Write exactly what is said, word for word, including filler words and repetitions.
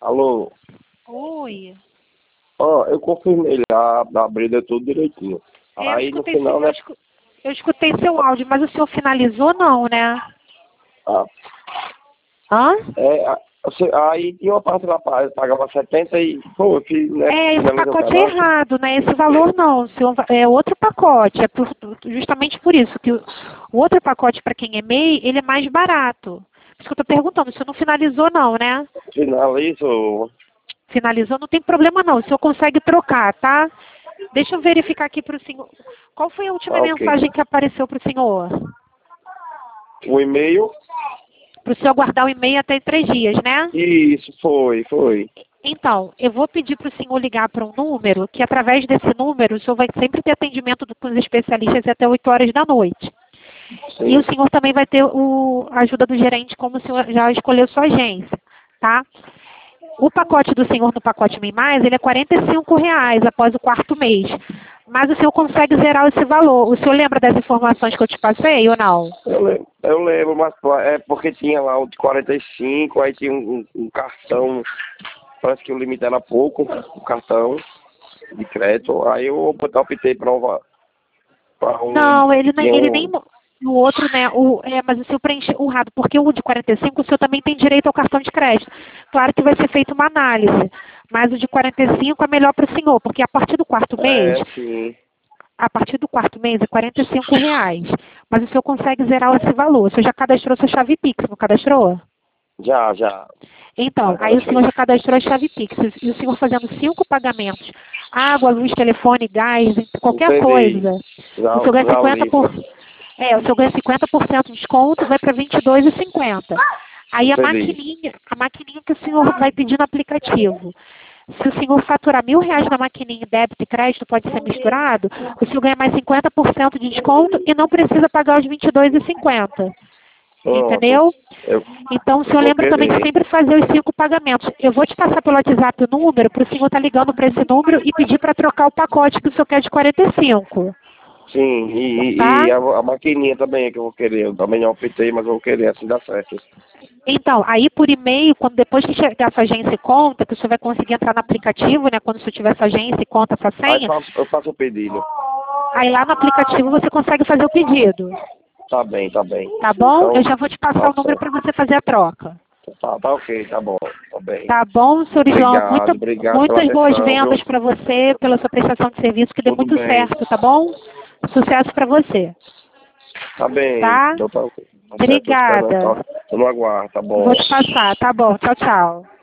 Alô? Oi. Ó, eu confirmei lá, abri deu tudo direitinho. É, eu Aí no escutei, final, seu, né? eu, escu- eu escutei seu áudio, mas o senhor finalizou não, né? Ah, Hã? é, a- você- aí tinha uma parte lá, pa- pagava setenta e, pô, eu fiz, né, É, esse finalizei o pacote é cadastro. errado, né? Esse valor não, o senhor, va- é outro pacote. É por- justamente por isso que o, o outro pacote para quem é M E I, ele é mais barato. Por isso que eu estou perguntando, o senhor não finalizou não, né? Finalizo. Finalizou, não tem problema não, o senhor consegue trocar, tá? Deixa eu verificar aqui para o senhor. Qual foi a última Ah, ok. mensagem que apareceu para o senhor? O e-mail? Para o senhor guardar o e-mail até três dias, né? Isso, foi, foi. Então, eu vou pedir para o senhor ligar para um número, que através desse número o senhor vai sempre ter atendimento do- com os especialistas até oito horas da noite. E Sim. o senhor também vai ter o, a ajuda do gerente, como o senhor já escolheu sua agência, tá? O pacote do senhor no pacote M I Mais, ele é quarenta e cinco reais após o quarto mês. Mas o senhor consegue zerar esse valor. O senhor lembra das informações que eu te passei ou não? Eu lembro, eu lembro, mas pô, é porque tinha lá o de quarenta e cinco, aí tinha um, um- um cartão, parece que o limite era pouco, o cartão de crédito, aí eu botar- optei para um, pra um, Não, ele, nem- tinha ele nem. um, O outro, né? O, é, mas o senhor preenche o errado, porque o de quarenta e cinco o senhor também tem direito ao cartão de crédito. Claro que vai ser feita uma análise, mas o de quarenta e cinco é melhor para o senhor, porque a partir do quarto mês, é, sim, a partir do quarto mês é quarenta e cinco reais. Mas o senhor consegue zerar esse valor. O senhor já cadastrou sua chave Pix, não cadastrou? já, já, Então, já aí o senhor cadastrei. já cadastrou a chave Pix. E o senhor fazendo cinco pagamentos, água, luz, telefone, gás, qualquer Entendi, coisa, o já, senhor ganha já cinquenta li, por é, o senhor ganha cinquenta por cento de desconto, vai para vinte e dois reais e cinquenta centavos. Aí a entendi. maquininha, a maquininha que o senhor vai pedir no aplicativo. Se o senhor faturar mil reais na maquininha débito e crédito, pode ser misturado, o senhor ganha mais cinquenta por cento de desconto e não precisa pagar os vinte e dois reais e cinquenta centavos. Pronto, Entendeu? eu, Então, o eu senhor vou lembra também de querer. sempre fazer os cinco pagamentos. Eu vou te passar pelo WhatsApp o número, para o senhor estar ligando para esse número e pedir para trocar o pacote que o senhor quer de quarenta e cinco. Sim, e, e, Tá? e a, a maquininha também é que eu vou querer. Eu também não optei, mas eu vou querer, assim dá certo. Então, aí por e-mail, quando depois que chegar essa agência e conta, que o senhor vai conseguir entrar no aplicativo, né? Quando o senhor tiver essa agência e conta essa Aí senha, faço, eu faço o pedido. aí lá no aplicativo você consegue fazer o pedido. Tá bem, tá bem. Tá bom? Eu Então, já vou te passar tá o número para certo. você fazer a troca. Tá, tá ok, tá bom, tá bem. Tá bom, senhor João? Obrigado, Muita, obrigado pela muitas boas atenção, viu? vendas para você, pela sua prestação de serviço, que dê Tudo muito bem. certo, tá bom? Sucesso para você. Tá bem, Tá? então tá ok. Tá certo, tô esperando, Obrigada. tá? Tô no aguardo, tá bom. Vou te passar, tá bom. Tchau, tchau.